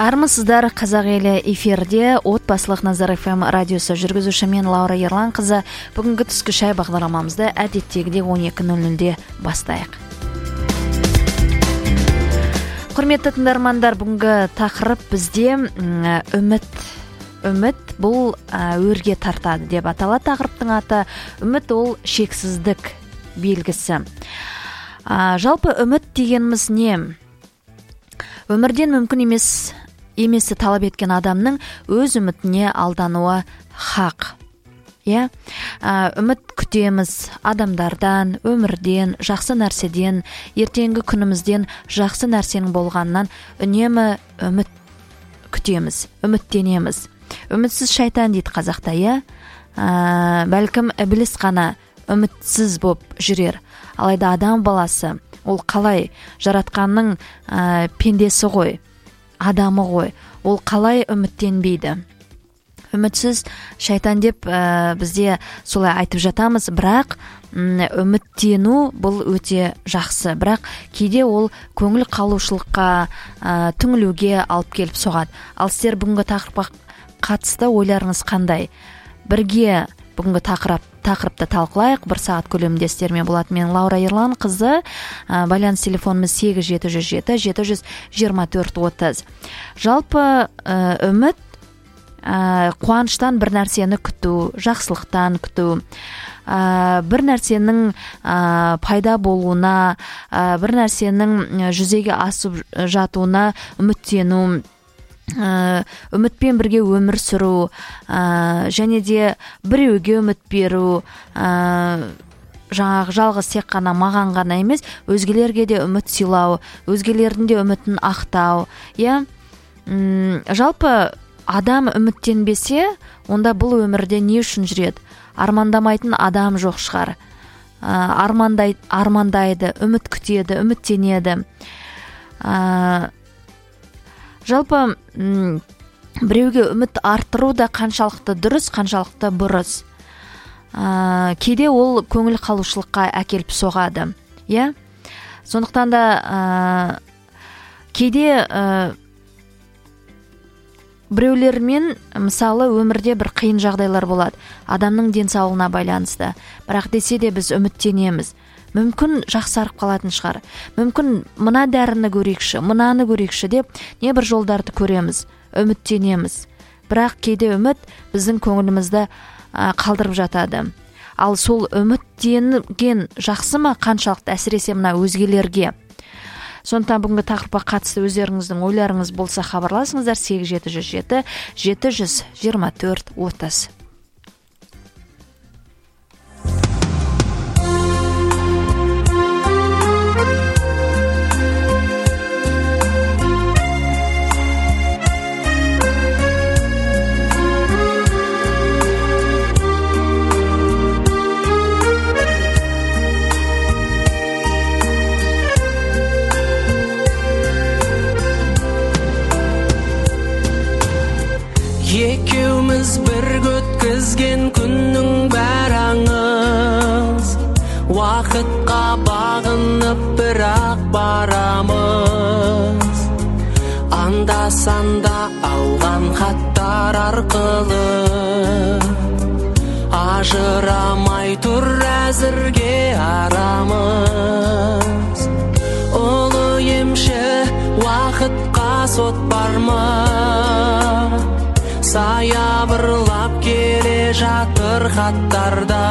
Армысыздар, қазақ елі эфирде отбасылық Назар ФМ радиосы жүргізуші мен Лаура Ерлан қызы. Бүгінгі түскі шай бағдарламамызды әдеттегідей 12:00-де бастайық. Құрметті тыңдармандар, бүгінгі тақырып бізде үміт бұл өрге тартады деп аталады. Тақырыптың аты үміт ол шексіздік белгісі. Жалпы үміт дегеніміз не? Өмірден мүмкін еместі талап еткен адамның өз үмітіне алдануы хақ. Үміт күтеміз адамдардан, өмірден, жақсы нәрседен, ертеңгі күнімізден жақсы нәрсенің болғаннан үнемі үміт күтеміз, үміттенеміз. Үмітсіз шайтан дейді қазақта, бәлкім ібліс қана үмітсіз боп жүрер. Алайда адам баласы, ол қалай жаратқанның пендесі ғой, адамы ғой, ол қалай үміттенбейді? Үмітсіз шайтан деп бізде солай айтып жатамыз, бірақ үміттену бұл өте жақсы. Бірақ кейде ол көңіл қалушылыққа, түңілуге алып келіп соғады. Ал сіздер бүгінгі тақырыпқа қатысты ойларыңыз қандай? Бірге бүгінгі тақырыпты талқылайық. 1 сағат көлемінде сіздермен болады. Мен Лаура Ерлан қызы. Байланыс телефонымыз 8707-724-30. Жалпы үміт қуаныштан бір нәрсені күту, жақсылықтан күту, бір нәрсенің пайда болуына, бір нәрсенің жүзеге асып жатуына үміттену, үмітпен бірге өмір сүру, және де біреуге үміт беру, жаңағы жалғыз тек қана маған ғана емес, өзгелерге де үміт сыйлау, өзгелердің де үмітін ақтау. Жалпы адам үміттенбесе, онда бұл өмірде не үшін жүреді? Армандамайтын адам жоқ шығар. Армандайды, үміт күтеді, үміттенеді. Жалпы біреуге үміт арттыру да қаншалықты дұрыс, қаншалықты бұрыс. Кейде ол көңіл қалушылыққа әкеліп соғады. Сондықтан да кейде біреулермен мысалы өмірде бір қиын жағдайлар болады. Адамның денсаулығына байланысты. Бірақ десе де біз үміттенеміз. Мүмкін жақсарып қалатын шығар. Мүмкін мына дәріні көрейікші, мынаны көрейікші деп не бір жолдарды көреміз, үміттенеміз. Бірақ кейде үміт біздің көңілімізді қалдырып жатады. Ал сол үміттенген жақсы ма, қаншалықты әсіресе мына өзгелерге? Сондықтан бүгінгі тақырыпқа қатысты өздеріңіздің ойларыңыз болса хабарласыңыздар 8707-724-30. Екеуміз бір өткізген күннің бәрі аңыз, уақытқа бағынып бірақ барамыз. Анда-санда алған хаттар арқылы ажырамай тұр әзірге арамыз. Ұлы емші уақытқа сот бар ма? Саябырлап келе жатыр хаттарда.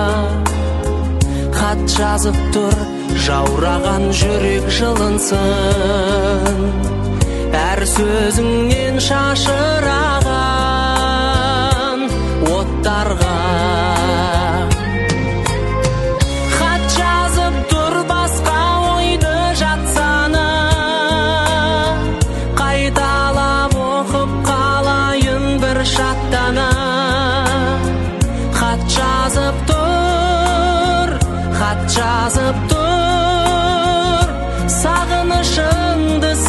Хат жазып тұр, жаураған жүрек жылынсын. Әр сөзіңнен шашыраған оттарға. Хат жазып тұр басқа ойды жатсаны. Қайталап оқып қалайын бір шаттана. Хат жазып тұр, хат жазып тұр, сағынышыңды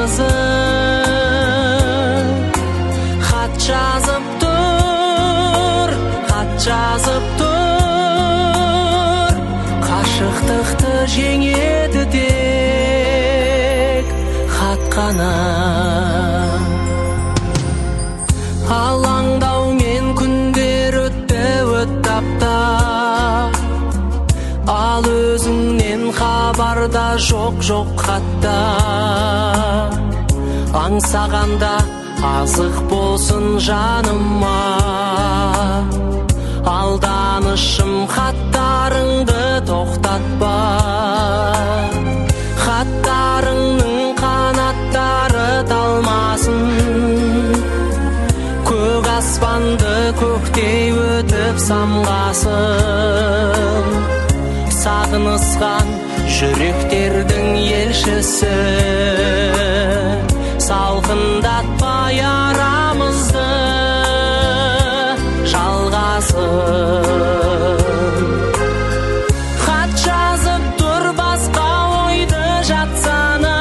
сыйғызып. Хат жазып тұр, хат жазып тұр, қашықтықты жеңеді тек хат қана. барда жоқ хатта, аңсағанда азық болсын жаныма. Алданышым хаттарыңды тоқтатпа, хаттарыңның қанаттары талмасын. Көк аспанды көктей өтіп самғасын. Сағынысқан жүректердің елшісі, салқындатпай арамызды жалғасын. Хат жазып тұр басқа ойды жатсана,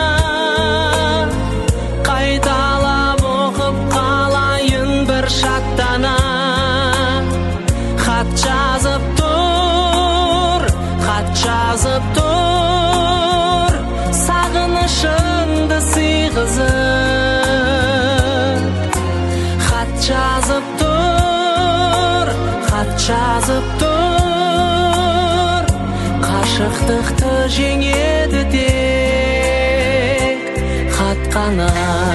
қайталап оқып қалайын бір шаттана. Хат жазып тұр, хат жазып тұр, сағынышыңды сыйғызып. Хат жазып тұр, хат жазып тұр, қашықтықты жеңеді тек хат қана.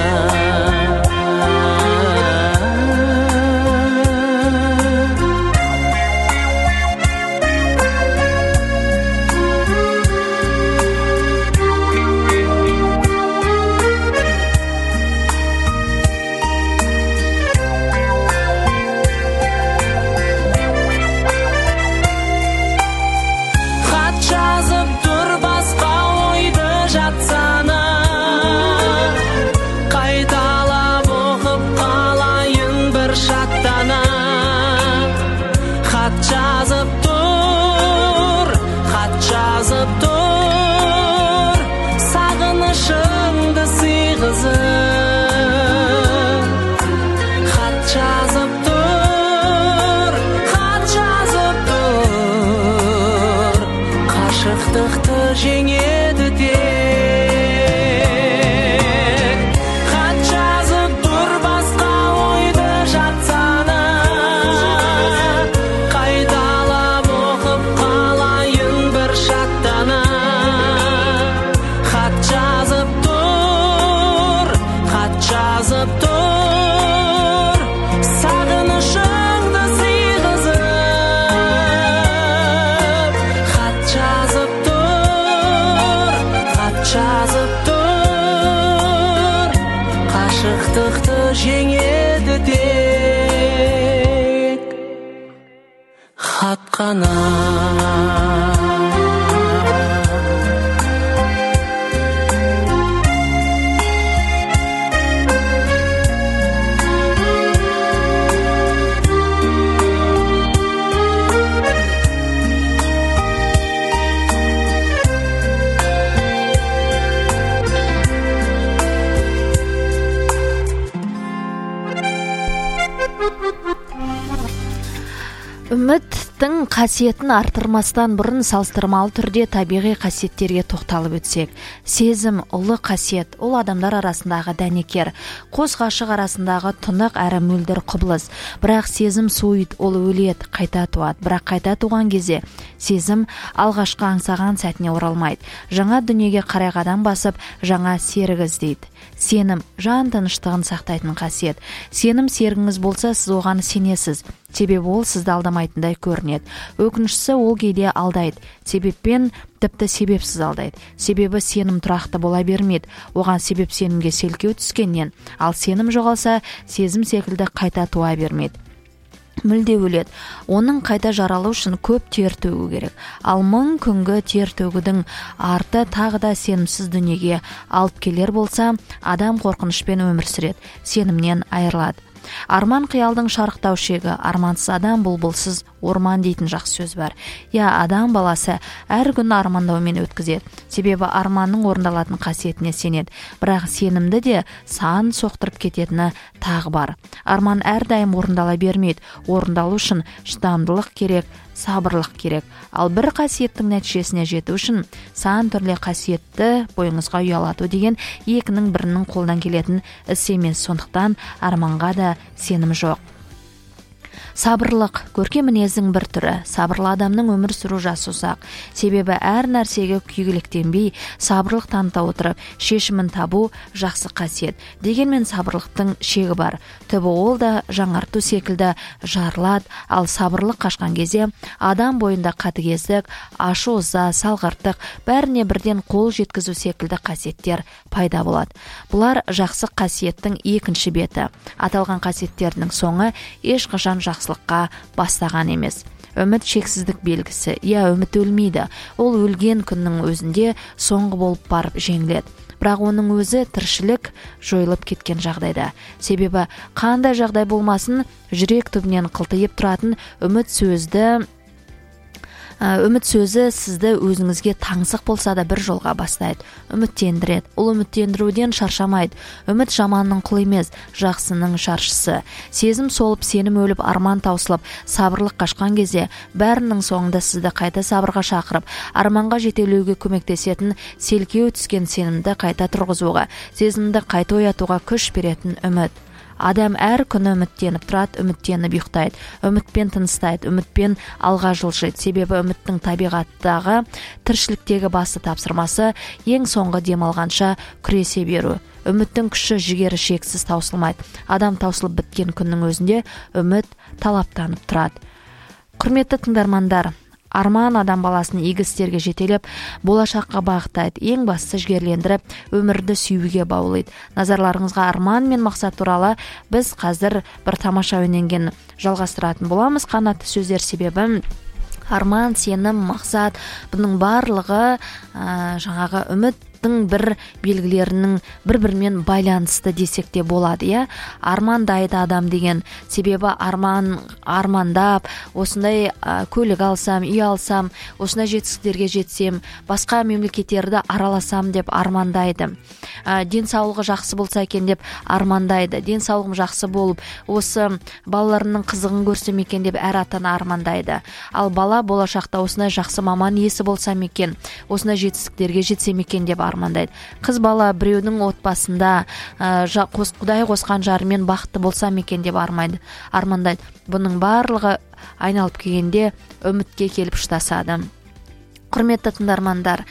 Жеңеді тек хат жазып тұр, басқа ойды жатсана. Қайталап оқып қалайын бір шаттана. Хат жазып тұр, хат жазып тұр, сағынышыңды сыйғызып. Хат жазып жазып тұр, қашықтықты жеңеді тек хат қана. Үміттің қасиетін артырмастан бұрын салыстырмалы түрде табиғи қасиеттерге тоқталып өтсек. Сезім ұлы қасиет, ол адамдар арасындағы дәнекер, қос ғашық арасындағы тұнық әрі мөлдір құбылыс. Бірақ сезім суыт, ол өледі, қайта туады. Бірақ қайта туған кезде сезім алғашқы аңсаған сәтіне оралмайды. Жаңа дүниеге қарай қадам басып, жаңа серік іздейді. Сенім жан тыныштығын сақтайтын қасиет. Сенім серігіңіз болса, сіз оған сенесіз. Себебі ол сізді алдамайтындай көрінеді. Өкініштісі, ол кейде алдайды. Себеппен тіпті себепсіз алдайды. Себебі сенім тұрақты бола бермейді. Оған себеп сенімге селкеу түскеннен, ал сенім жоғалса, сезім секілді қайта туа бермейді. Мүлде өледі. Оның қайта жаралу үшін көп тер төгу керек. Ал 1000 күнгі тер төгудің арты тағы да сенімсіз дүниеге алып келер болса, адам қорқынышпен өмір сүреді, сенімнен айырылады. Арман қиялдың шарықтау шегі, армансыз адам бұлбұлсыз орман дейтін жақсы сөз бар. Адам баласы әр күн армандаумен өткізеді. Себебі арманның орындалатын қасиетіне сенеді. Бірақ сенімді де сан соқтырып кететіні тағы бар. Арман әрдайым орындала бермейді. Орындалу үшін шыдамдылық керек, сабырлық керек. Ал бір қасиеттің нәтижесіне жету үшін сан түрлі қасиетті бойыңызға ұялату деген екінің бірінің қолдан келетін іс емес. Сондықтан арманға да сенім жоқ. Сабырлық көркем мінездің бір түрі. Сабырлы адамның өмір сүру жасы ұзақ. Себебі әр нәрсеге күйгіліктенбей, сабырлық таныта отырып, шешімін табу жақсы қасиет. Дегенмен сабырлықтың шегі бар. Түбі ол да жаңарту секілді жарылады, ал сабырлық қашқан кезде адам бойында қатыгездік, ашу-ыза, салғырттық, бәріне бірден қол жеткізу секілді қасиеттер пайда болады. Бұлар жақсы қасиеттің екінші беті. Аталған қасиеттердің соңы ешқашан жақсылыққа бастаған емес. Үміт шексіздік белгісі. Үміт өлмейді. Ол өлген күннің өзінде соңғы болып барып жеңіледі. Бірақ оның өзі тіршілік жойылып кеткен жағдайда. Себебі қандай жағдай болмасын, жүрек түбінен қылтиып тұратын үміт сөзі сізді өзіңізге таңсық болса да бір жолға бастайды. Үміттендіреді. Ол үміттендіруден шаршамайды. Үміт жаманның құлы емес, жақсының шаршысы. Сезім солып, сенім өліп, арман таусылып, сабырлық қашқан кезде бәрінің соңында сізді қайта сабырға шақырып, арманға жетелеуге көмектесетін, селкеу түскен сенімді қайта тұрғызуға, сезімді қайта оятуға күш беретін үміт. Адам әр күні үміттеніп тұрады, үміттеніп ұйықтайды, үмітпен тыныстайды, үмітпен алға жылжиды. Себебі үміттің табиғаттағы тіршіліктегі басты тапсырмасы ең соңғы демалғанша күресе беру. Үміттің күші жігері шексіз таусылмайды. Адам таусылып біткен күннің өзінде үміт талаптанып тұрады. Құрметті тыңдармандар, арман адам баласын игі істерге жетелеп, болашаққа бағыттайды, ең бастысы жігерлендіріп, өмірді сүюге баулайды. Назарларыңызға арман мен мақсат туралы біз қазір бір тамаша өненген жалғастыратын боламыз. Қанатты сөздер себебі арман, сенім, мақсат, бұның барлығы жаңағы үміт бір белгілерінің бір-бірімен байланысты десек те болады. Армандайды адам деген. Себебі армандап, осындай көлік алсам, үй алсам, осындай жетістіктерге жетсем, басқа мемлекеттерді араласам деп армандайды. Денсаулығы жақсы болса екен деп армандайды. Денсаулығым жақсы болып, осы балаларының қызығын көрсем екен деп әр ата-ана армандайды. Ал бала болашақта осындай жақсы маман иесі болсам екен, осындай жетістіктерге жетсем екен деп армандайды. Қыз бала біреудің отбасында Құдай қосқан жарымен бақытты болсам екен деп армандайды. Бұның барлығы айналып келгенде үмітке келіп ұштасады. Құрметті тыңдармандар,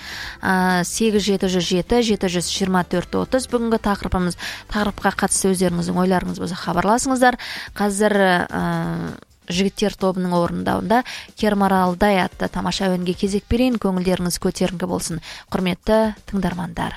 8-707-724-30 бүгінгі тақырыпқа қатысты өздеріңіздің ойларыңыз болса хабарласыңыздар. Қазір жігіттер тобының орындауында Кермаралдай атты тамаша әуенге кезек берейін, көңілдеріңіз көтеріңкі болсын. Құрметті тыңдармандар.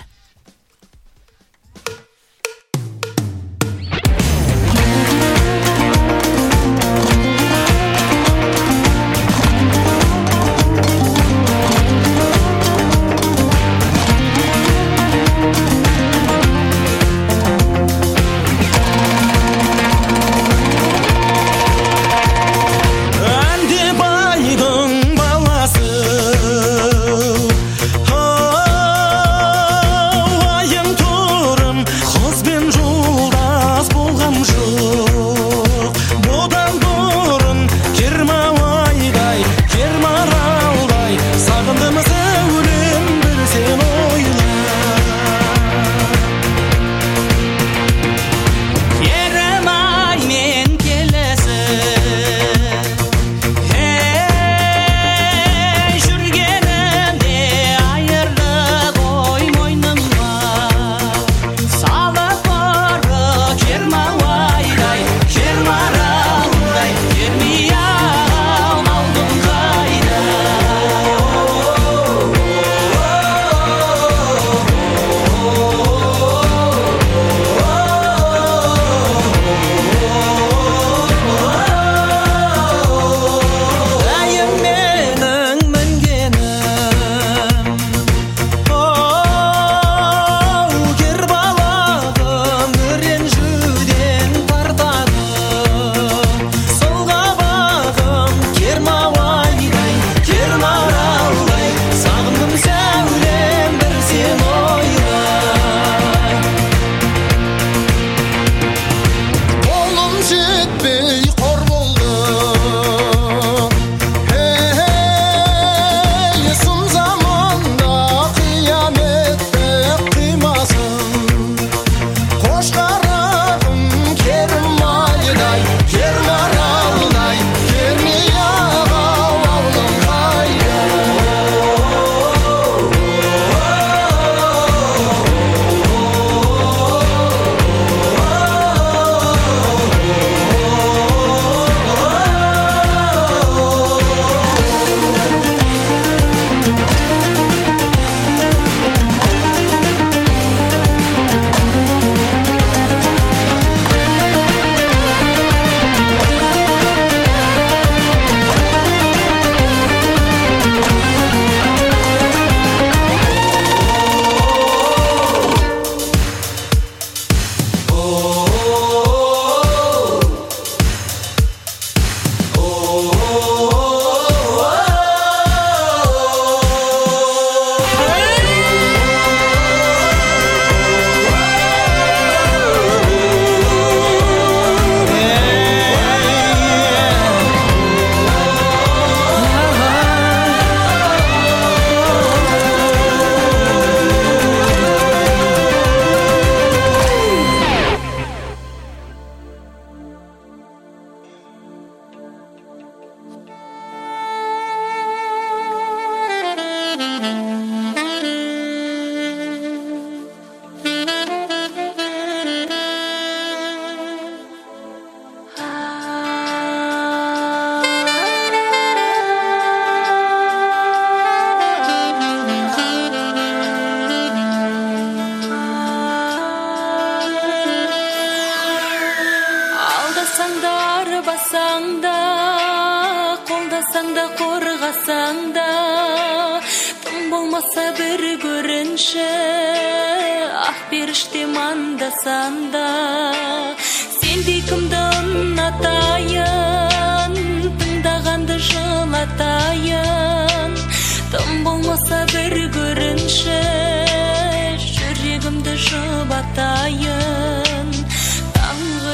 қорғасаң да, қолдасаң да қорғасаң да, тым болмаса бір көрінші, ақ періште мандасаң да. Сендей кімді ұнатайын, тыңдағанды жылатайын, тым болмаса бір көрінші, жүрегімді жұбатайын. Таңғы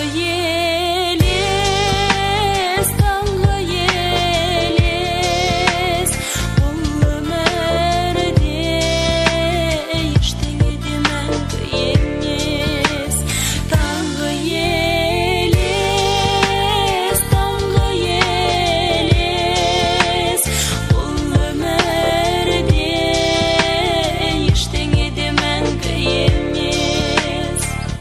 елес, таңғы елес, бұл өмірде ештеңе де мәңгі емес. Таңғы елес, таңғы елес, бұл өмірде ештеңе де мәңгі емес.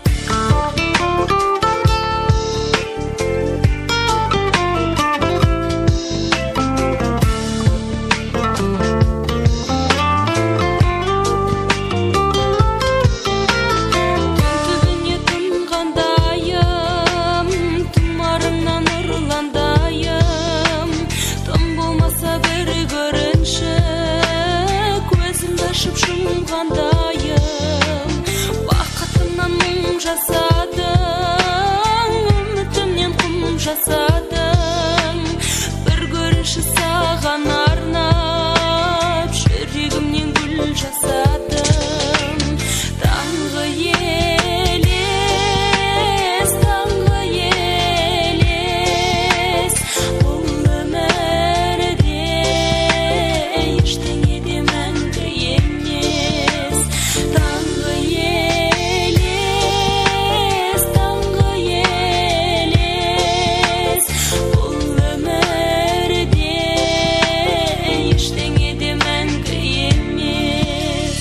Түбіне тұнғандайым, тұмарымнан ұрландайым, тым болмаса бір көрінші, көзімді ашып жұмғандайым. Бақытымнан мұң жасадың, үмітімнен құм жасадың, бір көрінші саған арнап, жүрегімнен гүл жасадым. Таңғы елес, таңғы елес, бұл өмірде ештеңе де мәңгі емес. Таңғы елес, таңғы елес, бұл өмірде ештеңе де мәңгі емес.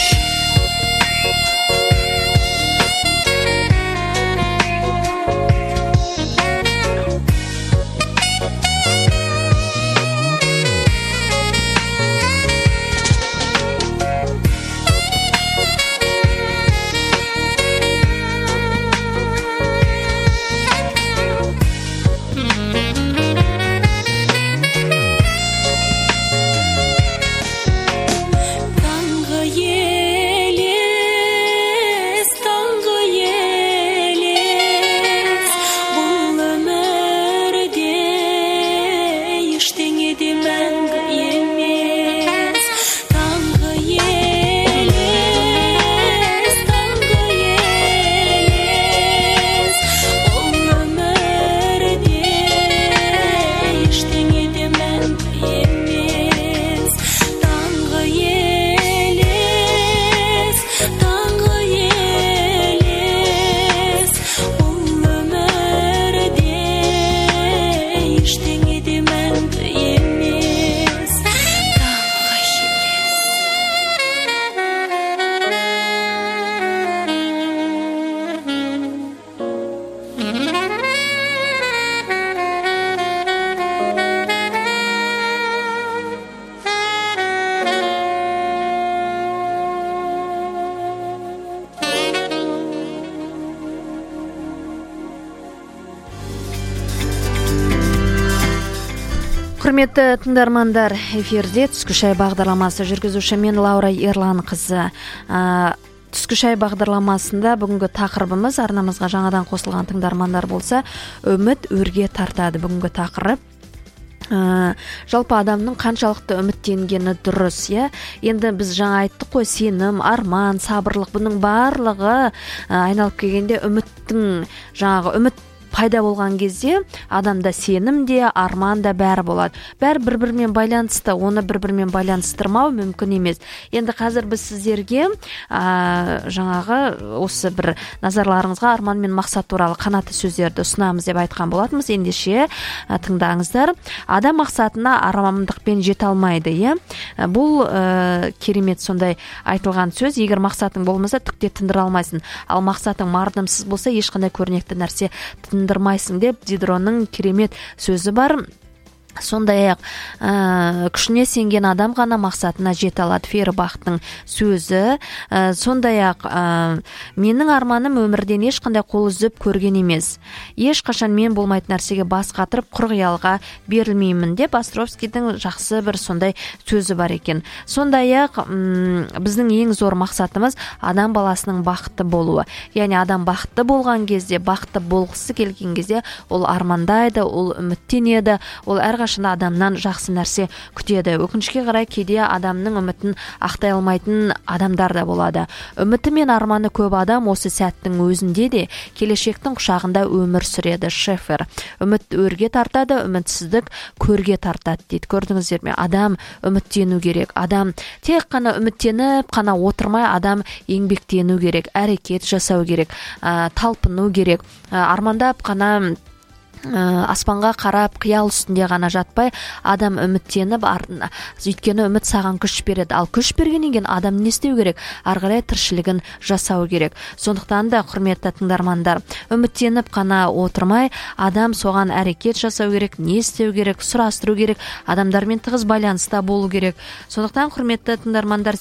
Таңғы елес, таңғы елес, бұл өмірде ештеңе де мәңгі емес. Таңғы елес, таңғы елес, бұл өмірде ештеңе де мәңгі емес. Таңғы елес, таңғы елес, бұл өмірде ештеңе де мәңгі емес. Таңғы Құрметті тыңдармандар, эфирде түскі шай бағдарламасы, жүргізуші мен Лаура Ерланқызы. Түскі шай бағдарламасында бүгінгі тақырыбымыз, арнамызға жаңадан қосылған тыңдармандар болса, үміт өрге тартады. Бүгінгі тақырып жалпы адамның қаншалықты үміттенгені дұрыс, иә? Енді біз жаңа айттық қой, сенім, арман, сабырлық, бұның барлығы айналып келгенде үміттің, жаңағы үміт пайда болған кезде адамда сенім де, арман да бәрі болады. Бәрі бір-бірімен байланысты, оны бір-бірімен байланыстырмау мүмкін емес. Енді қазір біз сіздерге жаңағы осы бір назарларыңызға арман мен мақсат туралы қанатты сөздерді ұсынамыз деп айтқан болатынбыз. Ендеше тыңдаңыздар. Адам мақсатына армандықпен жете алмайды, иә? Бұл керемет сондай айтылған сөз. Егер мақсатың болмаса, түкте тындыра алмайсың. Ал мақсатың мардымсыз болса, ешқандай көрнекті нәрсе тындырмайсың деп Дидронның керемет сөзі бар. сондай-ақ күшіне сенген адам ғана мақсатына жете алады. Фейербахтың сөзі. Сондай-ақ менің арманым өмірден ешқандай қол үзіп көрген емес. Ешқашан мен болмайтын нәрсеге бас қатырып құр қиялға берілмеймін деп Островскийдің жақсы бір сондай сөзі бар екен. Сондай-ақ біздің ең зор мақсатымыз адам баласының бақытты болуы. Яғни адам бақытты болған кезде, бақытты болғысы келген кезде ол армандайды, ол үміттенеді, ол әрқашанда адамнан жақсы нәрсе күтеді. Өкінішке қарай кейде адамның үмітін ақтай алмайтын адамдар да болады. Үміті мен арманы көп адам осы сәттің өзінде де келешектің құшағында өмір сүреді. Шефер. Үміт өрге тартады, үмітсіздік көрге тартады дейді. Көрдіңіздер ме? Адам үміттену керек. Адам тек қана үміттеніп қана отырмай, адам еңбектену керек, әрекет жасау керек, талпыну керек. Армандап қана аспанға қарап қиял үстінде ғана жатпай, адам үміттеніп, өйткені үміт саған күш береді. Ал күш бергеннен кейін адам не істеу керек? Ары қарай тіршілігін жасау керек. Сондықтан да, құрметті тыңдармандар, үміттеніп қана отырмай, адам соған әрекет жасау керек, не істеу керек, сұрастыру керек, адамдармен тығыз байланыста болу керек. Сондықтан, құрметті тыңдармандар,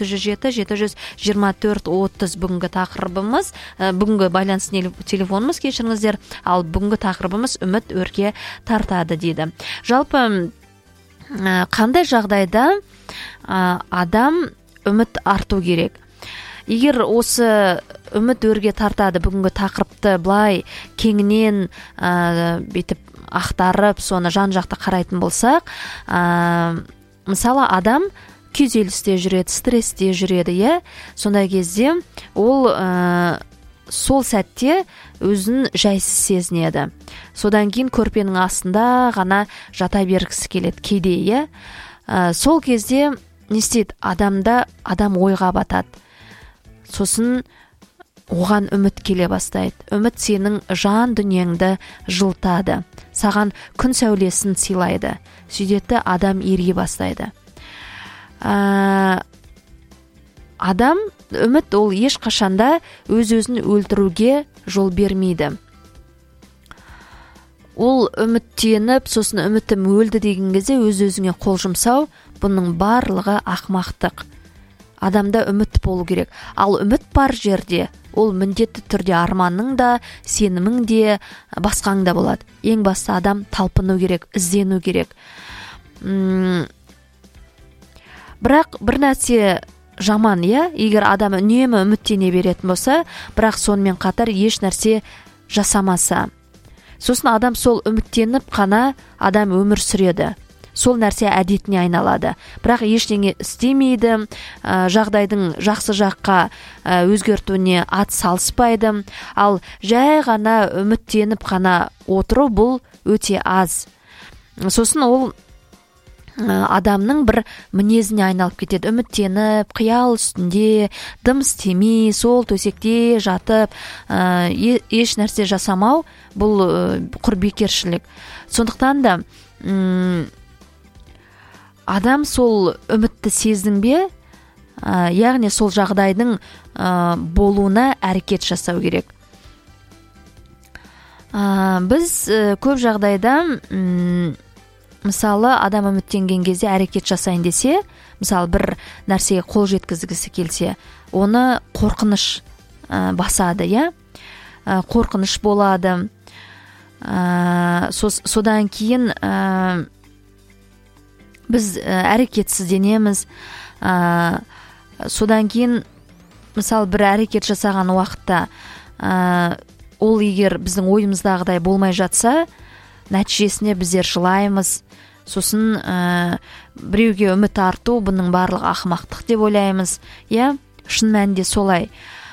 8707-724-30 бүгінгі тақырыбымыз, бүгінгі байланыс телефонымыз, кешіріңіздер, ал бүгінгі тақырыбымыз үміт өрге тартады дейді. Жалпы қандай жағдайда адам үміт арту керек? Егер осы үміт өрге тартады бүгінгі тақырыпты былай кеңінен бетіп ақтарып, соны жан-жақты қарайтын болсақ, мысалы адам күйзелісте жүреді, стресте жүреді, сондай кезде ол сол сәтте өзін жайсыз сезінеді. Содан кейін көрпенің астында ғана жата бергісі келеді кейде, сол кезде не істейді? Адам ойға батады. Сосын оған үміт келе бастайды. Үміт сенің жан дүниеңді жылтады. Саған күн сәулесін сыйлайды. Сөйтеді, адам ерге бастайды. Адам үміт ол ешқашанда өз-өзін өлтіруге жол бермейді. Ол үміттеніп, сосын үмітім өлді деген кезде өз-өзіңе қол жұмсау, бұның барлығы ақымақтық. Адамда үміт болу керек. Ал үміт бар жерде, ол міндетті түрде арманның да, сенімің де, басқаң да болады. Ең басты адам талпыну керек, іздену керек. Бірақ бір нәрсе жаман, егер адам үнемі үміттене беретін болса, бірақ сонымен қатар еш нәрсе жасамаса. Сосын адам сол үміттеніп қана адам өмір сүреді. Сол нәрсе әдетіне айналады. Бірақ ештеңе істемейді, жағдайдың жақсы жаққа өзгертуіне ат салыспайды. Ал жай ғана үміттеніп қана отыру бұл өте аз. Сосын ол адамның бір мінезіне айналып кетеді. Үміттеніп, қиял үстінде, дым істемей, сол төсекте жатып, еш нәрсе жасамау, бұл құр бекершілік. Сондықтан да адам сол үмітті сездің бе, яғни сол жағдайдың болуына әрекет жасау керек. Біз көп жағдайда мысалы, адам үміттенген кезде әрекет жасайын десе, мысалы бір нәрсеге қол жеткізгісі келсе, оны қорқыныш басады, қорқыныш болады. Содан кейін біз әрекетсізденеміз. Содан кейін, мысалы, бір әрекет жасаған уақытта, ол егер біздің ойымыздағыдай болмай жатса, нәтижесіне біздер жылаймыз. Сосын біреуге үміт арту, бұның барлығы ақымақтық деп ойлаймыз. Шын мәнінде солай.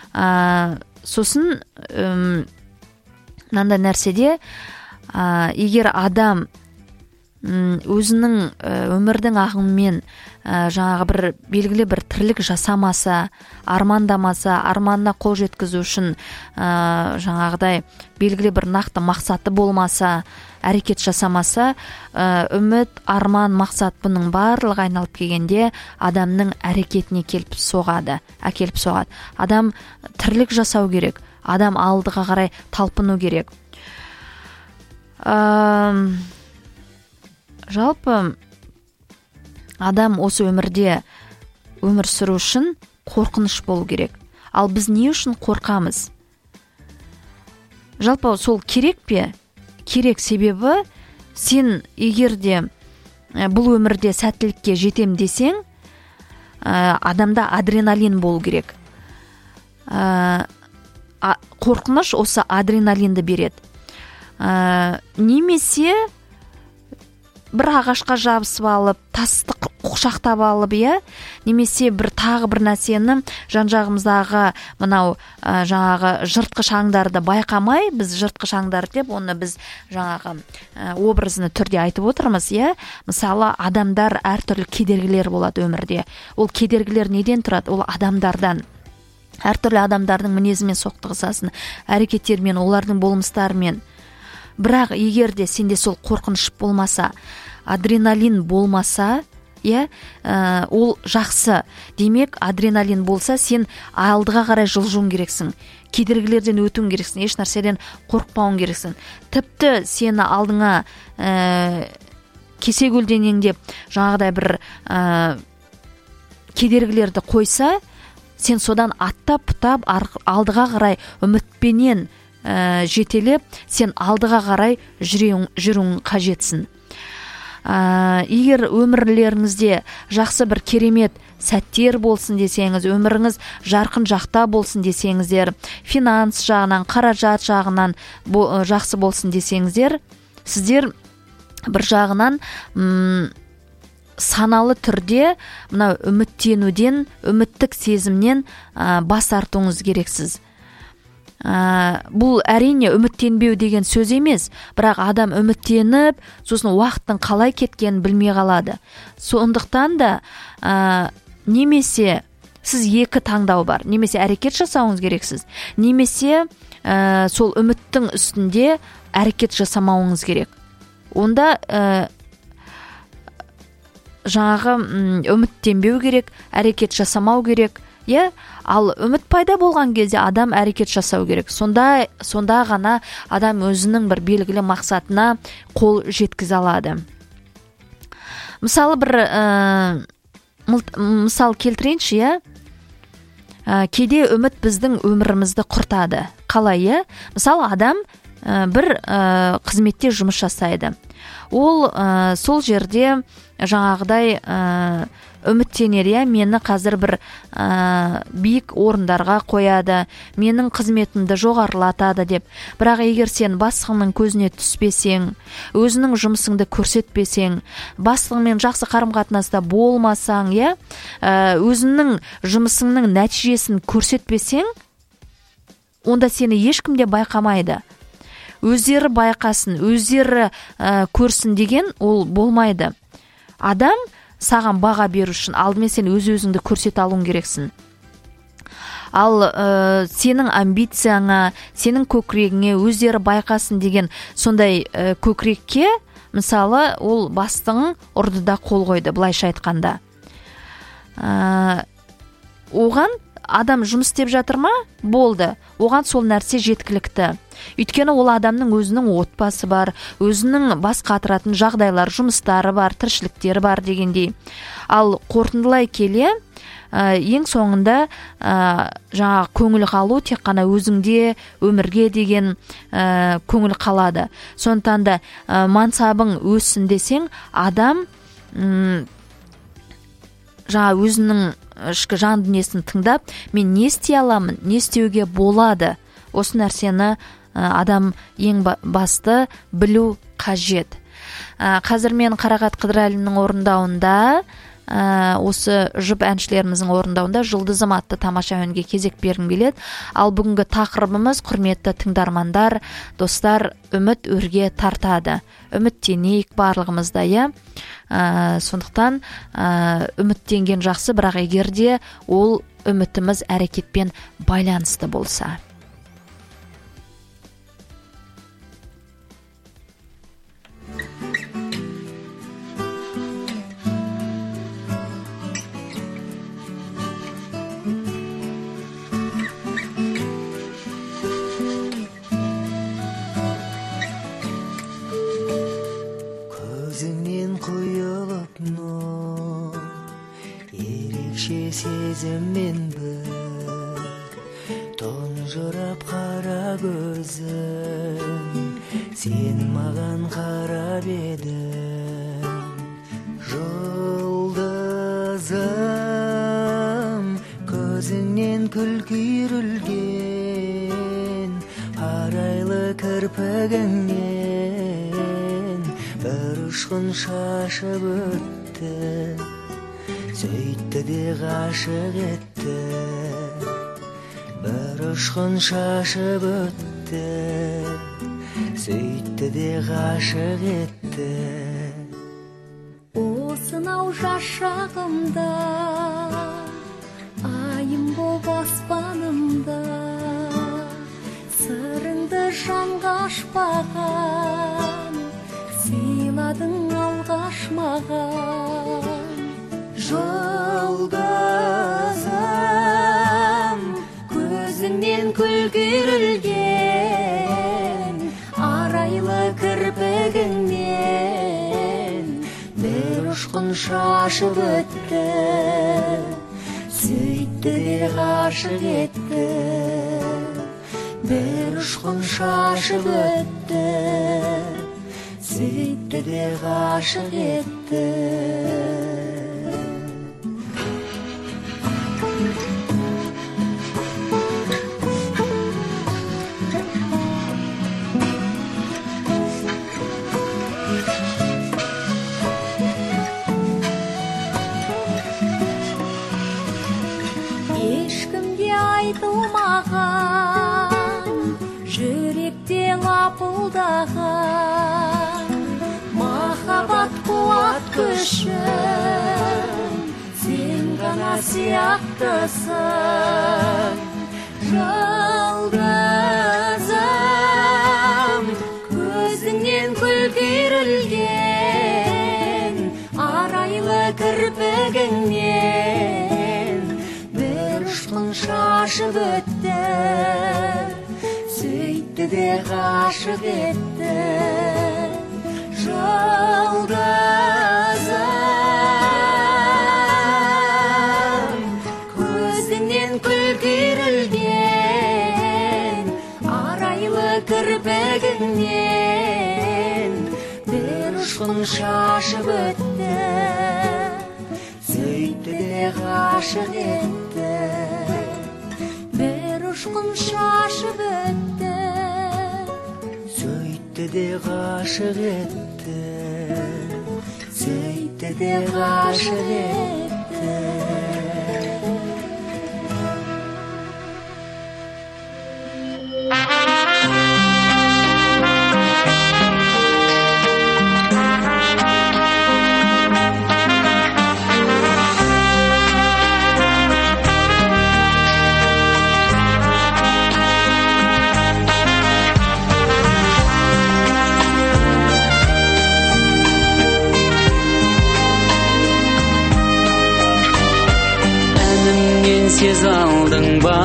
Сосын мынандай нәрседе, егер адам өзінің өмірдің ағымымен жаңағы бір белгілі бір тірлік жасамаса, армандамаса, арманына қол жеткізу үшін жаңағыдай белгілі бір нақты мақсаты болмаса, әрекет жасамаса, үміт, арман, мақсат бұның барлығы айналып келгенде адамның әрекетіне әкеліп соғады. Адам тірлік жасау керек. Адам алдыға қарай талпыну керек. жалпы адам осы өмірде өмір сүру үшін қорқыныш болу керек. Ал біз не үшін қорқамыз? Жалпы сол керек пе? Керек, себебі сен егерде бұл өмірде сәттілікке жетем десең, адамда адреналин болу керек. Қорқыныш осы адреналинді береді. Немесе бір ағашқа жабысып алып, тасты құшақтап алып, немесе бір тағы бір нәрсені жан-жағымыздағы мынау жаңағы жыртқыш аңдарды байқамай, біз жыртқыш аңдар деп, оны біз жаңағы образны түрде айтып отырмыз, Мысалы, адамдар әртүрлі кедергілер болады өмірде. Ол кедергілер неден тұрады? Ол адамдардан. Әртүрлі адамдардың мінезімен соқтығысасың, әрекеттермен, олардың болмыстарымен. Бірақ егер де сенде сол қорқыныш болмаса, адреналин болмаса, ол жақсы. Демек, адреналин болса, сен алдыға қарай жылжуың керексің. Кедергілерден өтуің керексің, еш нәрседен қорықпауың керексің. Тіпті сені алдыңа кесе-көлденеңдеп жаңағыдай бір кедергілерді қойса, сен содан аттап-пұтап алдыға қарай үмітпенен жетелеп, сен алдыға қарай жүруің қажетсің. Егер өмірлеріңізде жақсы бір керемет сәттер болсын десеңіз, өміріңіз жарқын жақта болсын десеңіздер, финанс жағынан, қаражат жағынан жақсы болсын десеңіздер, сіздер бір жағынан саналы түрде мына үміттенуден, үміттік сезімнен бас тартуыңыз керексіз. Бұл әрине үміттенбеу деген сөз емес, бірақ адам үміттеніп, сосын уақыттың қалай кеткенін білмей қалады. Сондықтан да немесе сіз екі таңдау бар, немесе әрекет жасауыңыз керексіз, немесе сол үміттің үстінде әрекет жасамауыңыз керек. Онда жаңағы үміттенбеу керек, әрекет жасамау керек. Ал үміт пайда болған кезде адам әрекет жасау керек. Сонда ғана адам өзінің бір белгілі мақсатына қол жеткізе алады. Мысалы бір мысал келтірейінші, кейде үміт біздің өмірімізді құртады. Қалай? Мысалы, адам бір қызметте жұмыс жасайды. Ол сол жерде жаңағыдай үміттенер, мені қазір бір биік орындарға қояды, менің қызметімді жоғарылатады деп. Бірақ егер сен бастығыңның көзіне түспесең, өзінің жұмысыңды көрсетпесең, бастығыңмен жақсы қарым-қатынаста болмасаң, өзінің жұмысыңның нәтижесін көрсетпесең, онда сені ешкім де байқамайды. Өздері байқасын, өздері көрсін деген ол болмайды. Адам саған баға беру үшін алдымен сен өз-өзіңді көрсете алуың керексің. Ал сенің амбицияңа, сенің көкірегіңе өздері байқасын деген сондай көкірекке, мысалы, ол бастығың ұрдыда қол қойды, былайша айтқанда. Оған адам жұмыс істеп жатыр ма? Болды. Оған сол нәрсе жеткілікті. Өйткені ол адамның өзінің отбасы бар, өзінің бас қатыратын жағдайлар, жұмыстары бар, тіршіліктері бар дегендей. Ал қорытындылай келе, ең соңында жаңағы көңіл қалу тек қана өзіңде, өмірге деген көңіл қалады. Сондықтан да мансабың өссін десең, адам жаңа өзінің ішкі жан дүниесін тыңдап, мен не істей аламын, не істеуге болады. Осы нәрсені адам ең басты білу қажет. Қазір мен Қарақат Қыдырәлінің орындауында, осы жұп әншілеріміздің орындауында Жұлдызым атты тамаша әнге кезек бергім келеді. Ал бүгінгі тақырыбымыз, құрметті тыңдармандар, достар, үміт өрге тартады. Үміттенейік барлығымызда, сондықтан үміттенген жақсы, бірақ егерде ол үмітіміз әрекетпен байланысты болса. сезіммен бір тұнжырап қара көзің, сен маған қарап едің. Жұлдызым, көзіңнен күлкі үйірілген, арайлы кірпігіңнен бір ұшқын шашып өтті, сөйтті де ғашық етті. Бір ұшқын шашып өтті, сөйтті де ғашық етті. Осынау жас шағымда, айым боп аспанымда, сырыңды жанға ашпаған, сыйладың алғаш маған. Жұлдызым, көзіңнен күлкі үйірілген, арайлы кірпігіңнен бір ұшқын шашып өтті, сөйтті де ғашық етті. Бір ұшқын шашып өтті, сөйтті де ғашық етті. Ешкімге айтылмаған, жүректе лапылдаған, махаббат қуат күшін, сен ғана сияқтысың. Жұлдызым, көзіңнен күлкі үйірілген, арайлы кірпігіңнен бір ұшқын шашып өтті, сөйтті де ғашық етті. Жұлдызым, көзіңнен күлкі үйірілген, арайлы кірпігіңнен бір ұшқын шашып өтті, сөйтті де ғашық етті. Бір ұшқын шашып өтті, сөйтті де ғашық етті, сөйтті де ғашық етті. Сез алдың ба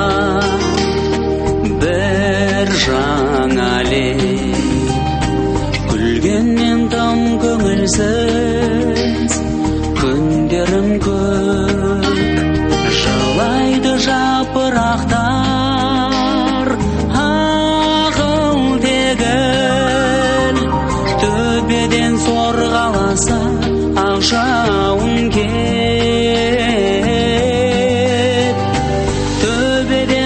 бір жаңа леп, күлгеннен там көңілсіз күндерім көп. Жылайды жапырақтар ағыл тегіл, төбеден сорғаласа ақ жауын кел. Төбеден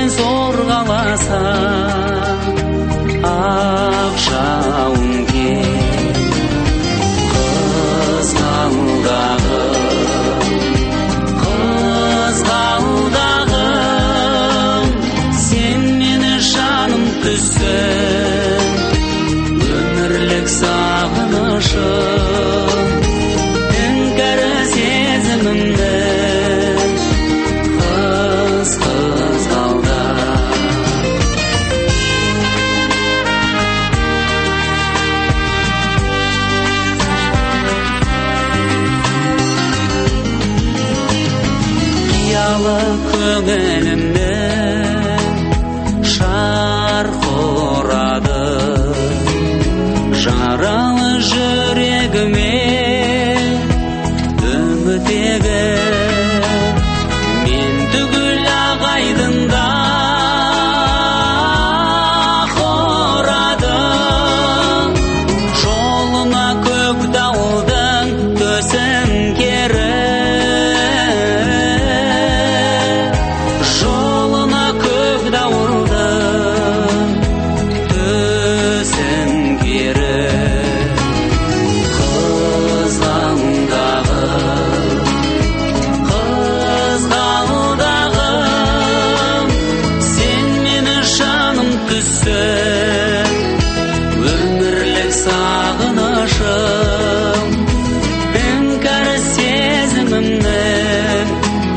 түсіп өмірлік сағынышым іңкәр сезімімнің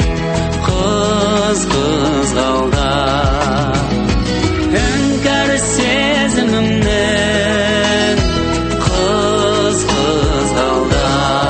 қызғалда іңкәр сезімімнің қызғалда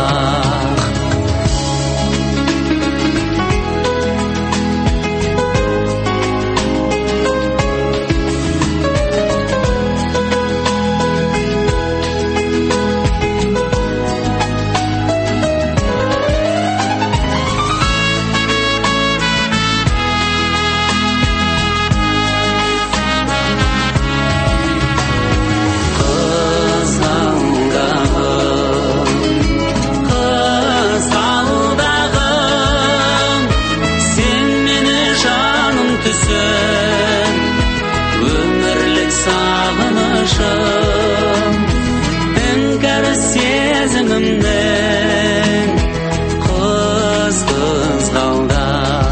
өмірлік сағынышым іңкәр сезімімнің қызғалда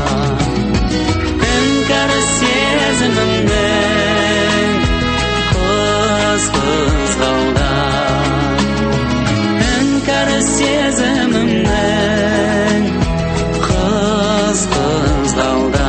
іңкәр сезімімнің қызғалда іңкәр сезімімнің қызғалда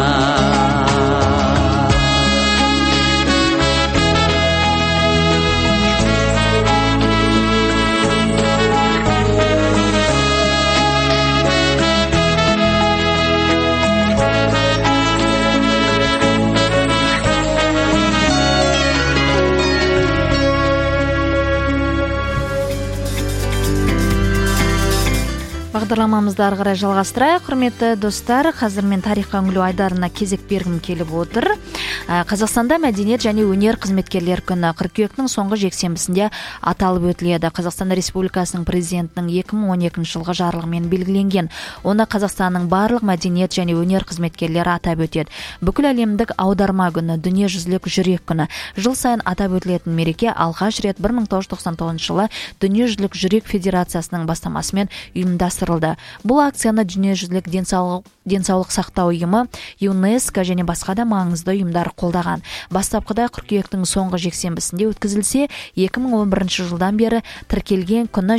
Бағдарламамызды ары қарай жалғастырайық. Құрметті достар, қазір мен тарихқа үңілу айдарына кезек бергім келіп отыр. Қазақстанда мәдениет және өнер қызметкерлер күні қыркүйектің соңғы жексенбісінде аталып өтіледі. Қазақстан Республикасының президентінің 2012 жылғы жарлығымен белгіленген. Оны Қазақстанның барлық мәдениет және өнер қызметкерлері атап өтеді. Бүкіл әлемдік аударма күні, дүниежүзілік жүрек күні. Жыл сайын атап өтілетін мереке алғаш рет 1999 жылы Дүниежүзілік жүрек федерациясының бастамасымен ұйымдастырылды. Бұл акцияны дүниежүзілік денсаулық сақтау ұйымы, ЮНЕСКО және басқа да маңызды ұйымдар қолдаған. Бастапқыда қыркүйектің соңғы жексенбісінде өткізілсе, 2011 жылдан бері тіркелген күні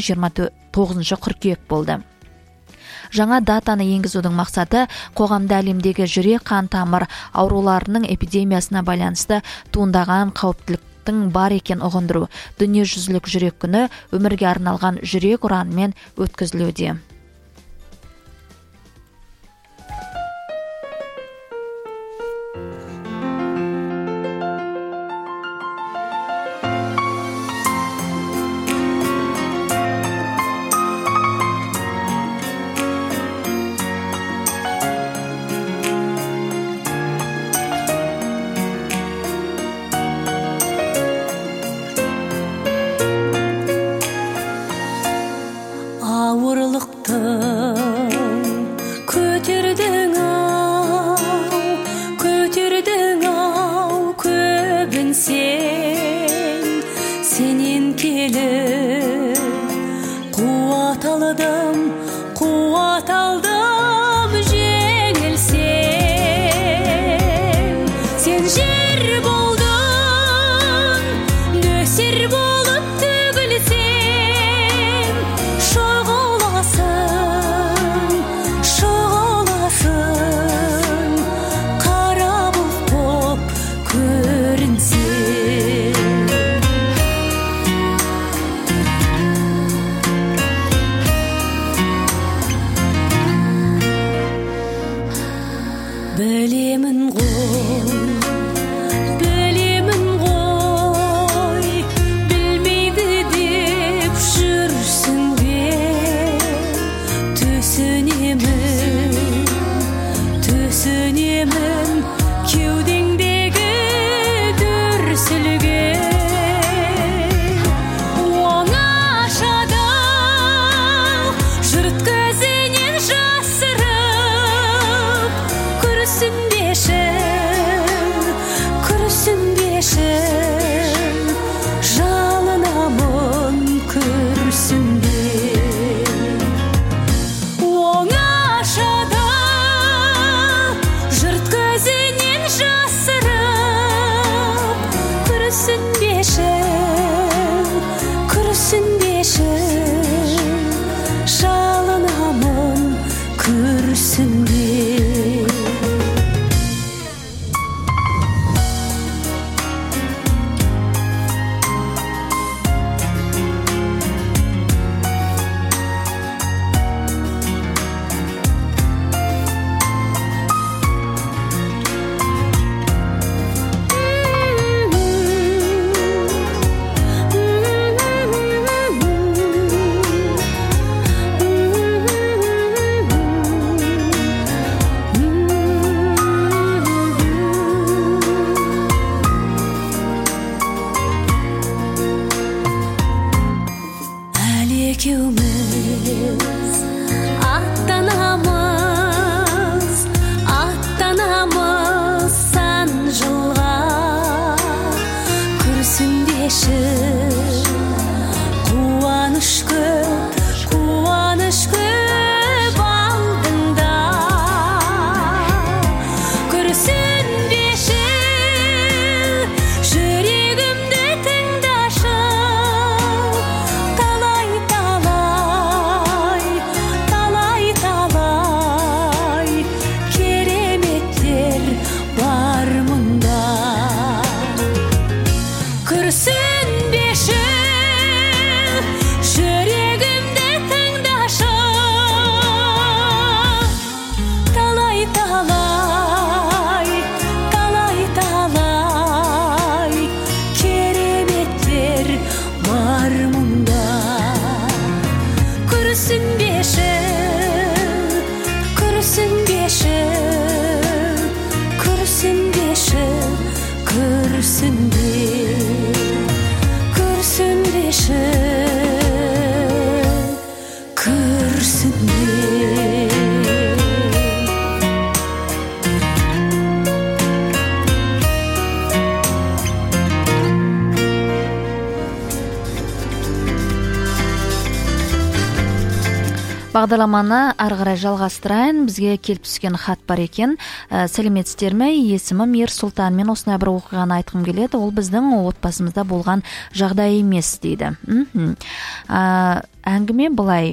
29 қыркүйек болды. Жаңа датаны енгізудің мақсаты қоғамда әлемдегі жүрек қан тамыр ауруларының эпидемиясына байланысты туындаған қауіптіліктің бар екен ұғындыру. Дүниежүзілік жүрек күні өмірге арналған жүрек ұранымен өткізілуде. Білемін ғой, күрсінбеші күрсінбе. Бағдарламаны ары қарай жалғастырайын. Бізге келіп түскен хат бар екен. Сәлеметсіздер ме? Есімім Ерсұлтан. Мен осындай бір оқиғаны айтқым келеді. Ол біздің отбасымызда болған жағдай емес дейді. Әңгіме былай.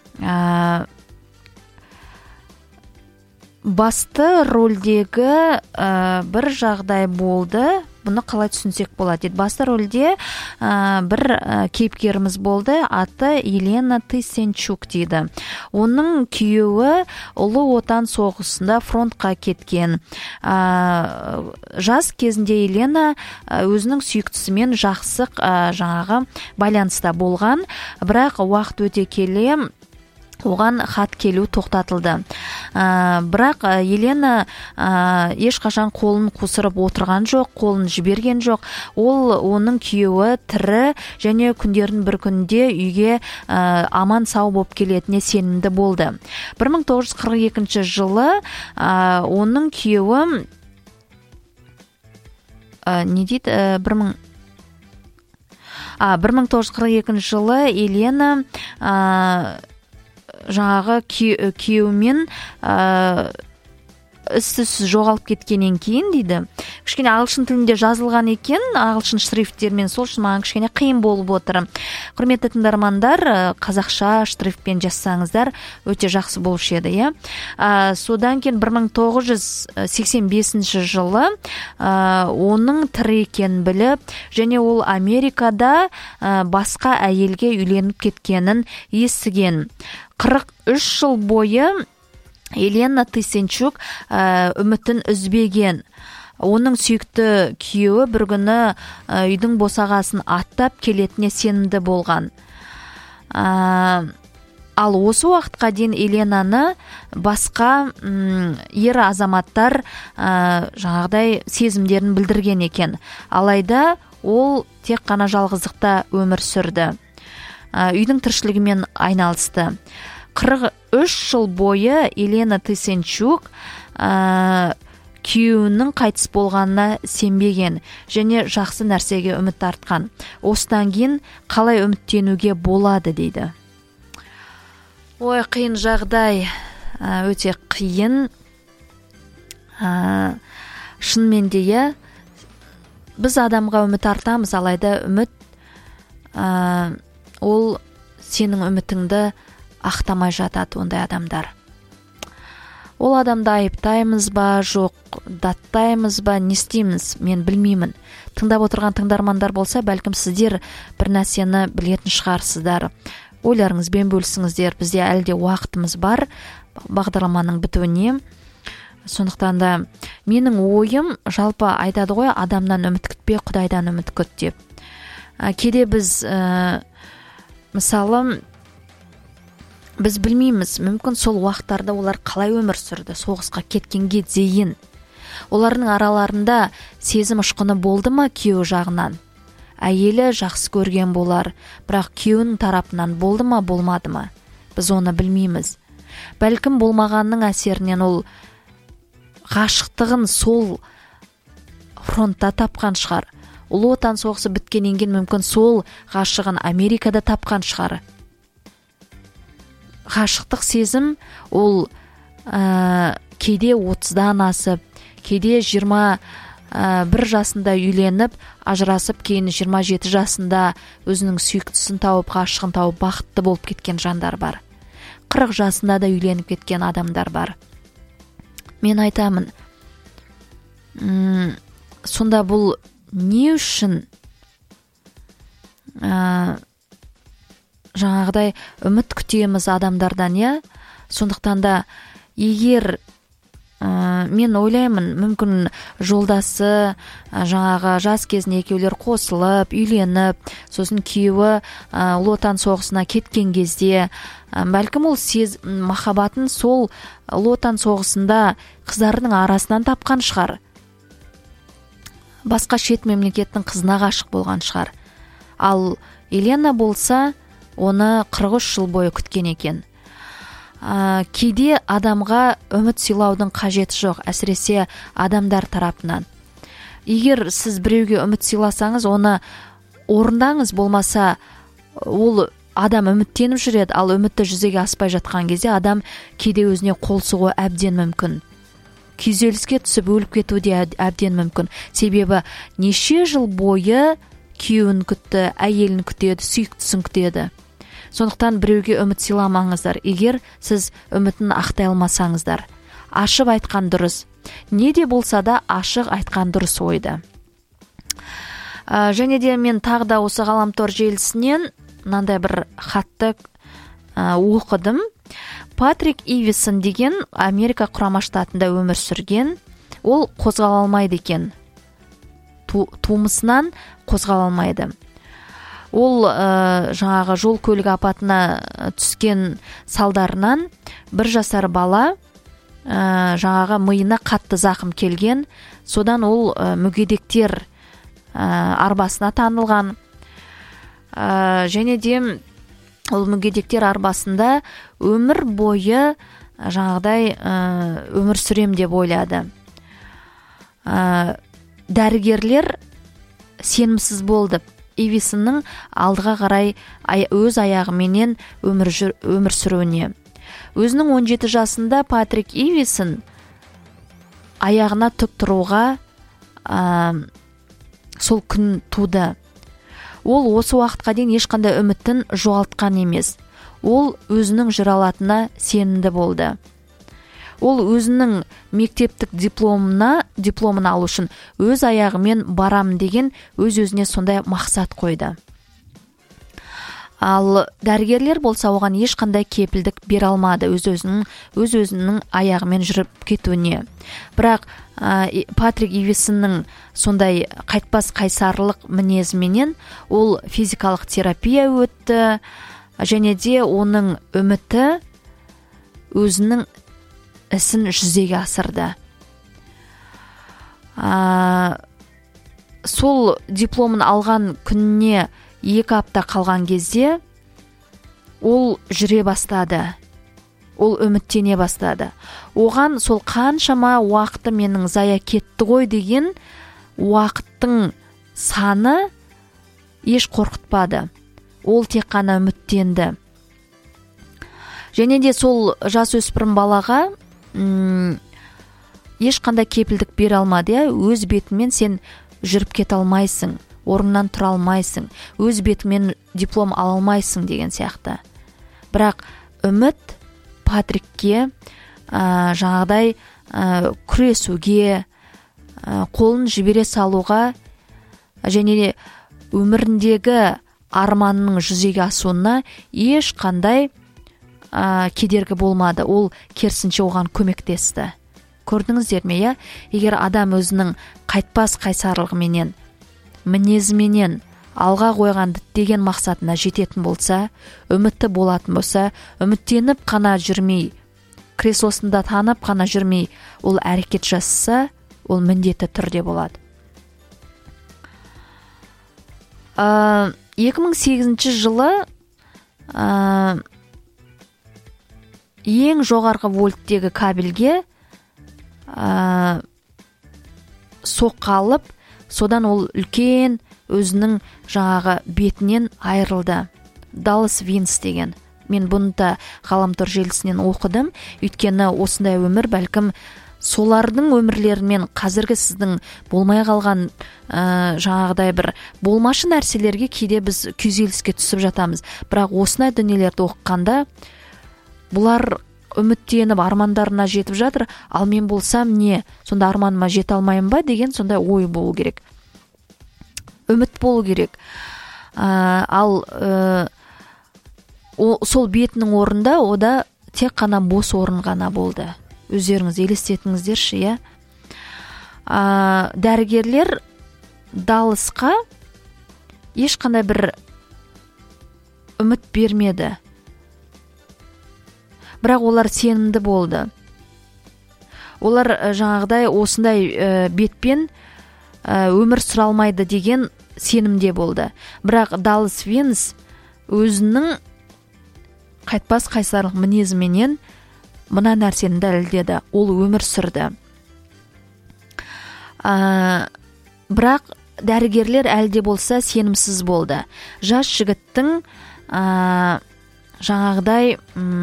Басты рөлдегі бір жағдай болды. Бұны қалай түсінсек болады дейді. Басты рөлде бір кейіпкеріміз болды. Аты Елена Тысенчук дейді. Оның күйеуі Ұлы Отан соғысында фронтқа кеткен. Жас кезінде Елена өзінің сүйіктісімен жақсы жаңағы байланыста болған. Бірақ уақыт өте келе оған хат келу тоқтатылды. Бірақ Елена ешқашан қолын қусырып отырған жоқ, қолын жіберген жоқ. Оның күйеуі тірі және күндердің бір күнде үйге аман сау болып келетіне сенімді болды. 1942 жылы оның күйеуі не дейді? 1942 жылы Елена жаңағы күйеуімен із-түзсіз жоғалып кеткеннен кейін дейді. Кішкене ағылшын тілінде жазылған екен, ағылшын шрифттермен, сол үшін маған кішкене қиын болып отыр. Құрметті тыңдармандар, қазақша шрифтпен жазсаңыздар өте жақсы болушы еді, иә. Содан кейін 1985 жылы оның тірі екенін біліп, және ол Америкада басқа әйелге үйленіп кеткенін естіген. 43 жыл бойы Елена Тысенчук үмітін үзбеген. Оның сүйікті күйеуі бір күні үйдің босағасын аттап келетіне сенімді болған. Ал осы уақытқа дейін Еленаны басқа ер азаматтар жаңағыдай сезімдерін білдірген екен. Алайда ол тек қана жалғыздықта өмір сүрді. Үйдің тіршілігімен айналысты. 43 жыл бойы Елена Тысенчук күйеуінің қайтыс болғанына сенбеген және жақсы нәрсеге үміт артқан. Осыдан кейін қалай үміттенуге болады дейді. Ой, қиын жағдай, өте қиын. Шынымен де біз адамға үміт артамыз, алайда үміт ол сенің үмітіңді ақтамай жатады ондай адамдар. Ол адамды айыптаймыз ба, жоқ, даттаймыз ба, не істейміз, мен білмеймін. Тыңдап отырған тыңдармандар болса, бәлкім сіздер бір нәрсені білетін шығарсыздар. Ойларыңызбен бөлісіңіздер. Бізде әлде уақытымыз бар бағдарламаның бітуіне. Сондықтан да менің ойым жалпы айтады ғой, адамнан үміт күтпе, Құдайдан үміт күт деп. Кейде біз мысалы біз білмейміз, мүмкін сол уақыттарда олар қалай өмір сүрді, соғысқа кеткенге дейін. Олардың араларында сезім ұшқыны болды ма күйеу жағынан? Әйелі жақсы көрген болар, бірақ күйеуінің тарапынан болды ма, болмады ма? Біз оны білмейміз. Бәлкім болмағанның әсерінен ол ғашықтығын сол фронтта тапқан шығар. Ұлы Отан соғысы біткеннен кейін мүмкін сол ғашығын Америкада тапқан шығар. Ғашықтық сезім ол кейде 30-дан асып, кейде 21 жасында үйленіп, ажырасып, кейін 27 жасында өзінің сүйіктісін тауып, ғашығын тауып, бақытты болып кеткен жандар бар. 40 жасында да үйленіп кеткен адамдар бар. Мен айтамын, сонда бұл не үшін жаңағыдай үміт күтеміз адамдардан, иә? Сондықтан да егер мен ойлаймын, мүмкін жолдасы жаңағы жас кезінде екеулер қосылып, үйленіп, сосын күйеуі Ұлы Отан соғысына кеткен кезде, бәлкім ол махаббатын сол Ұлы Отан соғысында қыздарының арасынан тапқан шығар. басқа шет мемлекеттің қызына ғашық болған шығар. Ал Елена болса, оны 43 жыл бойы күткен екен. Кейде адамға үміт сыйлаудың қажеті жоқ, әсіресе адамдар тарапынан. Егер сіз біреуге үміт сыйласаңыз, оны орындаңыз, болмаса ол адам үміттеніп жүреді, ал үмітті жүзеге аспай жатқан кезде адам кейде өзіне қол сұғуы әбден мүмкін. Күйзеліске түсіп өліп кетуі де әбден мүмкін. Себебі неше жыл бойы күйеуін күтті, әйелін күтеді, сүйіктісін күтеді. Сондықтан біреуге үміт сыйламаңыздар, егер сіз үмітін ақтай алмасаңыздар. Ашып айтқан дұрыс. Не де болса да ашық айтқан дұрыс ойды. Және де мен тағы да осы ғаламтор желісінен мынандай бір хатты оқыдым. Патрик Ивисон деген Америка құрама штатында өмір сүрген. Ол қозғала алмайды екен. Тумысынан қозғала алмайды. Ол жаңағы жол көлік апатына түскен салдарынан 1 жасар бала жаңағы миына қатты зақым келген. Содан ол мүгедектер арбасына таңылған. Және де ол мүгедектер арбасында өмір бойы жаңағыдай өмір сүрем деп ойлады. Дәрігерлер сенімсіз болды. Ивисонның алдыға қарай өз аяғыменен өмір сүруіне. Өзінің 17 жасында Патрик Ивисон аяғына тік тұруға сол күн туды. Ол осы уақытқа дейін ешқандай үмітін жоғалтқан емес. Ол өзінің жүре алатынына сенімді болды. Ол өзінің мектептік дипломын алу үшін өз аяғымен барамын деген өз-өзіне сондай мақсат қойды. Ал дәрігерлер болса оған ешқандай кепілдік бере алмады өз-өзінің аяғымен жүріп кетуіне. Бірақ Патрик Ивисонның сондай қайтпас қайсарлық мінезіменен ол физикалық терапия өтті, және де оның үміті өзінің ісін жүзеге асырды. Сол дипломын алған күніне 2 апта қалған кезде ол жүре бастады. Ол үміттене бастады. Оған сол қаншама уақыты менің зая кетті ғой деген уақыттың саны еш қорқытпады. Ол тек қана үміттенді. Және де сол жасөспірім балаға ешқандай кепілдік бере алмады. Өз бетімен сен жүріп кете алмайсың, орнынан тұра алмайсың, өз бетімен диплом ала алмайсың деген сияқты. Бірақ үміт Патрикке жаңағыдай күресуге, қолын жібере салуға және өміріндегі арманның жүзеге асуына ешқандай кедергі болмады. Ол керісінше оған көмектесті. Көрдіңіздер ме, егер адам өзінің қайтпас қайсарлығыменен, мінезіменен алға қойған діттеген мақсатына жететін болса, үмітті болатын болса, үміттеніп қана жүрмей, креслосында танып қана жүрмей, ол әрекет жасаса, ол міндетті түрде болады. 2008 жылы ең жоғарғы вольттегі кабельге соққы алып, содан ол үлкен өзінің жаңағы бетінен айырылды. Даллас Винс деген. Мен бұны да ғаламтор желісінен оқыдым. Өйткені осындай өмір бәлкім солардың өмірлерімен қазіргі сіздің болмай қалған жаңағыдай бір болмашы нәрселерге кейде біз күйзеліске түсіп жатамыз. Бірақ осындай дүниелерді оқығанда бұлар үміттеніп армандарына жетіп жатыр, ал мен болсам не, сонда арманыма жете алмайым ба деген сондай ой болу керек. Үміт болу керек. Ал сол бетінің орында ода тек қана бос орын ғана болды. Өздеріңіз елестетіңіздерші, дәрігерлер Далласқа ешқандай бір үміт бермеді. Бірақ олар сенімді болды. Олар жаңағыдай осындай бетпен өмір сүре алмайды деген сенімде болды. Бірақ Даллас Винс өзінің қайтпас қайсарлық мінезіменен мына нәрсені дәлелдеді. Ол өмір сүрді. Бірақ дәрігерлер әлде болса сенімсіз болды. Жас жігіттің жаңағыдай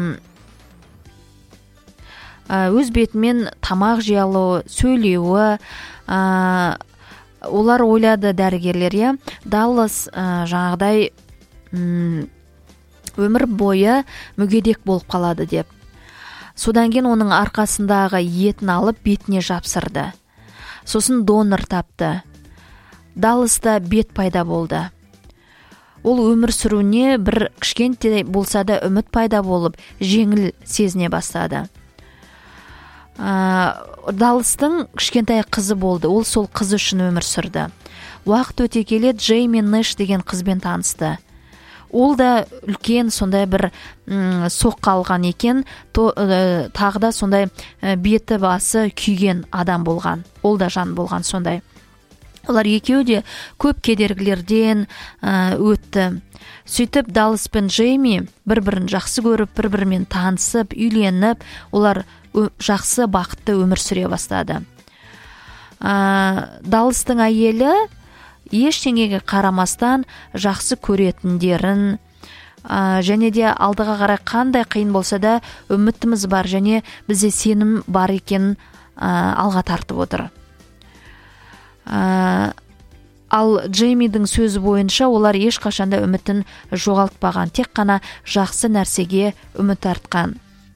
өз бетімен тамақ жей алуы, сөйлеуі, олар ойлады дәрігерлер, Даллас жаңағыдай өмір бойы мүгедек болып қалады деп. Содан кейін оның арқасындағы етін алып бетіне жапсырды. Сосын донор тапты. Далласта бет пайда болды. Ол өмір сүруіне бір кішкентай болса да үміт пайда болып, жеңіл сезіне бастады. Далластың кішкентай қызы болды. Ол сол қызы үшін өмір сүрді. Уақыт өте келе Джейми Нэш деген қызбен танысты. Ол да үлкен сондай бір соққы алған екен, тағы да сондай беті басы күйген адам болған. Ол да жан болған сондай. Олар екеуі де көп кедергілерден өтті. Сөйтіп Даллас пен Джейми бір-бірін жақсы көріп, бір-бірімен танысып, үйленіп, олар жақсы бақытты өмір сүре бастады. Далластың әйелі ештеңеге қарамастан жақсы көретіндерін, және де алдыға қарай қандай қиын болса да үмітіміз бар және бізде сенім бар екенін алға тартып отыр. Ал Джеймидің сөзі бойынша олар ешқашанда үмітін жоғалтпаған, тек қана жақсы нәрсеге үміт артқан.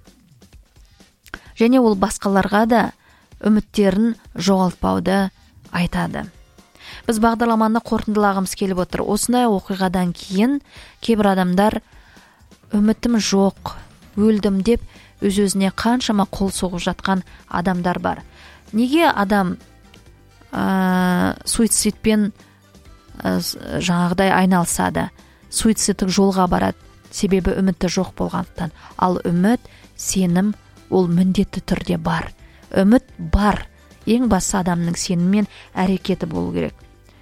Және ол басқаларға да үміттерін жоғалтпауды айтады. Біз бағдарламаны қорытындылағымыз келіп отыр. Осындай оқиғадан кейін кейбір адамдар үмітім жоқ, өлдім деп өз-өзіне қаншама қол соғып жатқан адамдар бар. Неге адам суицидпен жаңағыдай айналысады? Суицидтік жолға барады, себебі үміті жоқ болғандықтан. Ал үміт, сенім ол міндетті түрде бар. Үміт бар. Ең басы адамның сеніммен әрекеті болу керек.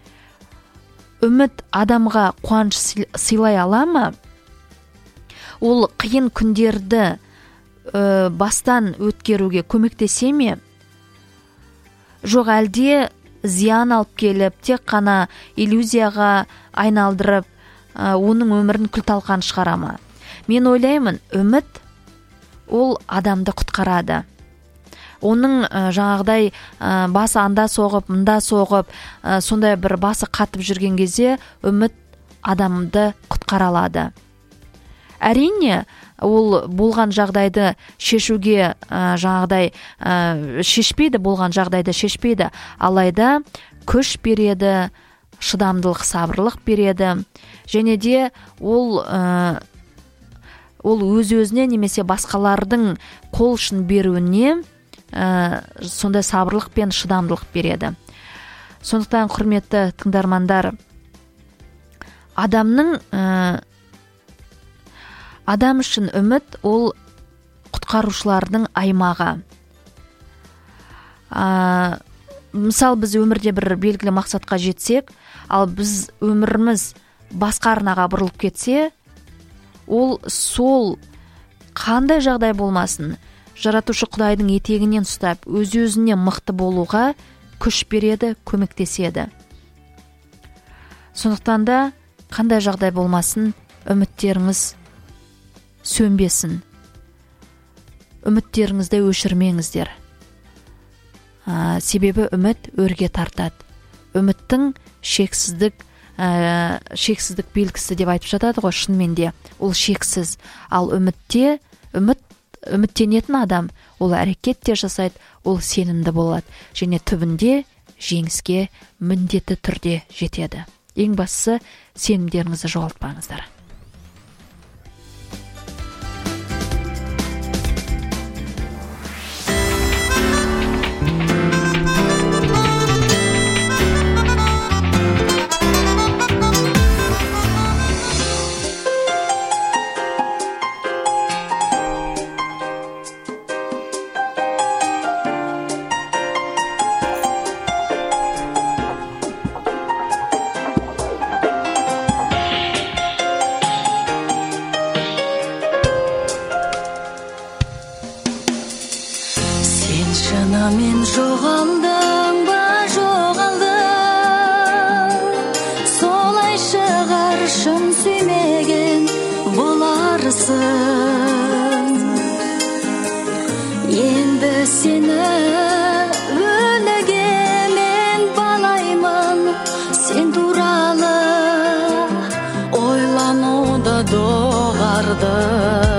Үміт адамға қуаныш сыйлай ала ма? Ол қиын күндерді бастан өткеруге көмектесе ме? Жоқ, әлде зиян алып келіп, тек қана иллюзияға айналдырып, оның өмірін күл-талқан шығара ма? Мен ойлаймын, үміт ол адамды құтқарады. Оның жаңағыдай басы анда соғып, мында соғып, сондай бір басы қатып жүрген кезде үміт адамды құтқара алады. Әрине, ол болған жағдайды шешуге жаңағыдай шешпейді, болған жағдайды шешпейді. Алайда күш береді, шыдамдылық, сабырлық береді. Және де ол өз-өзіне немесе басқалардың қол ұшын беруіне сондай сабырлық пен шыдамдылық береді. Сондықтан, құрметті тыңдармандар, адам үшін үміт ол құтқарушылардың аймағы. Мысал, біз өмірде бір белгілі мақсатқа жетсек, ал біз өміріміз басқа арнаға бұрылып кетсе, ол сол қандай жағдай болмасын, жаратушы Құдайдың етегінен ұстап, өз-өзіне мықты болуға күш береді, көмектеседі. Сондықтан да қандай жағдай болмасын, үміттеріңіз сөнбесін. Үміттеріңізді өшірмеңіздер. Себебі үміт өрге тартады. Үміттің шексіздік белгісі деп айтып жатады ғой, шынымен де ол шексіз. Ал үміттенетін адам ол әрекет те жасайды, ол сенімді болады және түбінде жеңіске міндетті түрде жетеді. Ең бастысы, сенімдеріңізді жоғалтпаңыздар. шын сүймеген боларсың. Енді сені өліге мен балаймын, сен туралы ойлануды доғарды.